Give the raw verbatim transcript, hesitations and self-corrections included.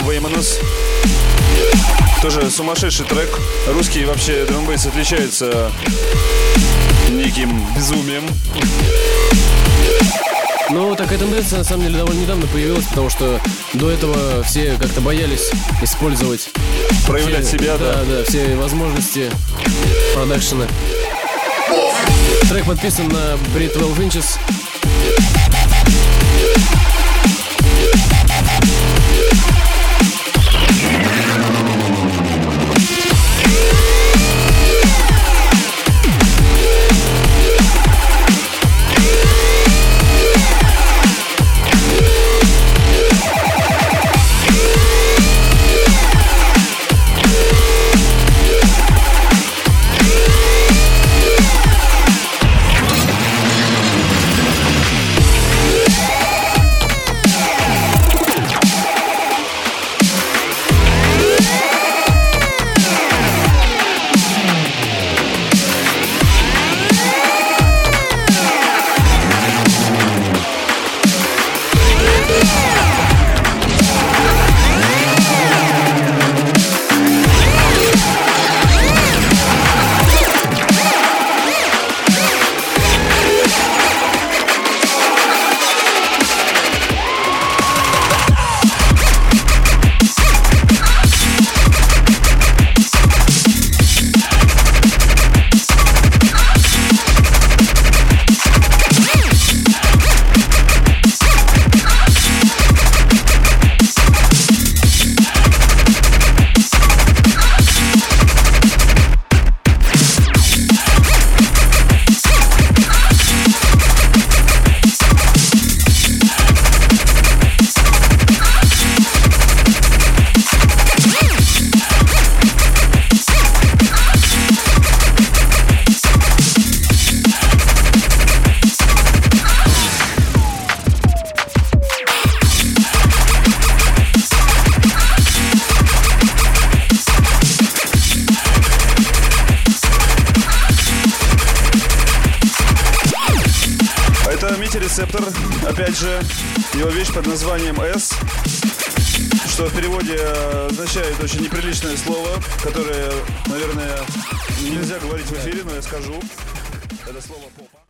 Вейманус. Тоже сумасшедший трек. Русский вообще драм-бейс отличается неким безумием. Ну, такая тенденция на самом деле довольно недавно появилась, потому что до этого все как-то боялись использовать, проявлять все, себя, да. Да, да, все возможности продакшена. Трек подписан на Brit twelve Inches. Рецептор, опять же, его вещь под названием S, что в переводе означает очень неприличное слово, которое, наверное, нельзя говорить в эфире, но я скажу. Это слово попа.